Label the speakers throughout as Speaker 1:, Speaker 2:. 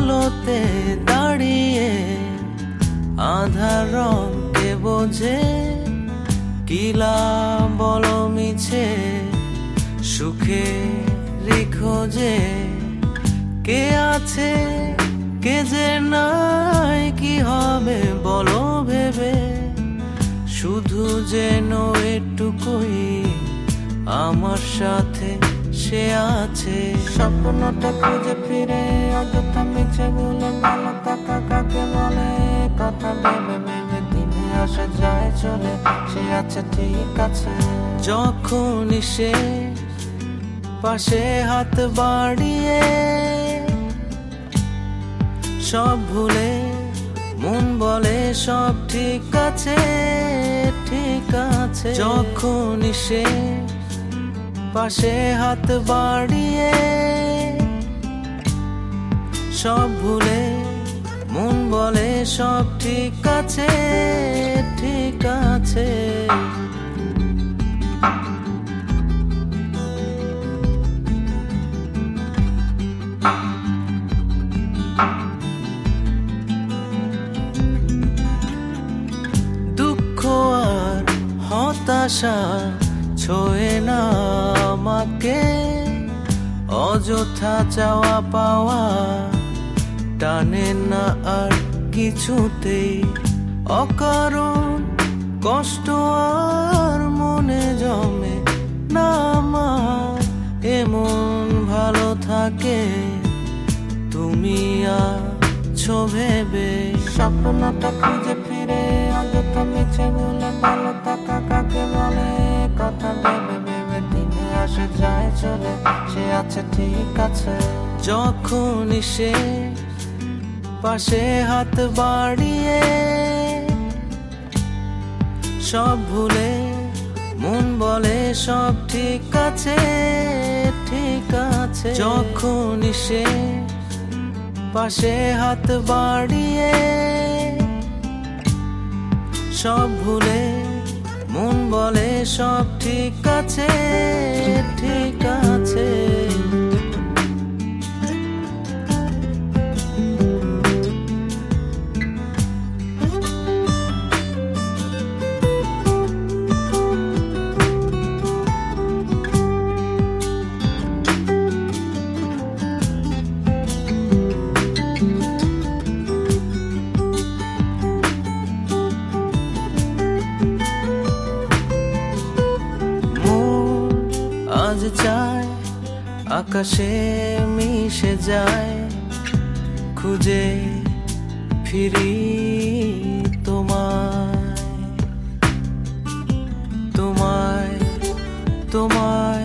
Speaker 1: আলোতে দাঁড়িয়ে আধার রঙকে বোঝে কিলা বলো মিছে সুখে খোঁজে কে আছে কে যে নাই কি হবে বলো ভেবে শুধু যেন এটুকুই আমার সাথে সে আছে স্বপ্নটা খুঁজে ফিরে অযথা মিছে বলে ভালো থাকা কাকে বলে কথা ভেবে ভেবে দিনে আসে যায় চলে সে আছে ঠিক আছে যখনই সে পাশে হাত বাড়িয়ে সব ভুলে মন বলে সব ঠিক আছে ঠিক আছে যখনই সে পাশে হাত বাড়িয়ে সব ভুলে মন বলে সব ঠিক আছে ঠিক আছে দুঃখ আর হতাশা ছোঁয়ে না আমাকে অযথা চাওয়া পাওয়া টানে না আর কিছুতেই অকারণ কষ্ট আর মনে জমে না আমার এমন ভালো থাকে তুমি আছো ভেবে স্বপ্নটা খুঁজে ফিরে অযথা মিছে বলে ভালো থাকা কাকে বলে কথা ভেবে ভেবে দিনে আসে যায় চলে সে আছে ঠিক আছে যখনই সে পাশে হাত বাড়িয়ে সব ভুলে মন বলে সব ঠিক আছে ঠিক আছে যখনই সে পাশে হাত বাড়িয়ে সব ভুলে মন বলে সব ঠিক আছে ঠিক আছে আজ চায় আকাশে মিশে যায় খুঁজে ফিরি তোমায় তোমায় তোমায়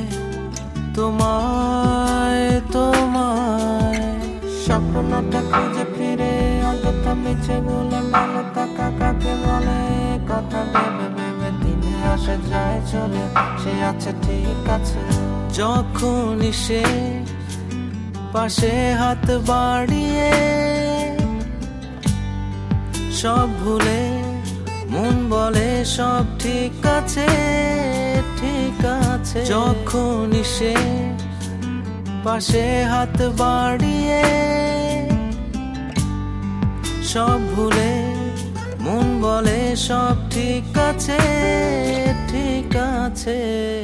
Speaker 1: তোমায় তোমায় স্বপ্নটা খুঁজে ফিরে অযথা মিছে বলে ভালো থাকা কাকে বলে কথা ভেবে ভেবে দিনে আসে যায় চলে সে আছে ঠিক আছে যখনই সে পাশে হাত বাড়িয়ে সব ভুলে মন বলে সব ঠিক আছে ঠিক আছে যখনই সে পাশে হাত বাড়িয়ে সব ভুলে মন বলে সব ঠিক আছে ঠিক আছে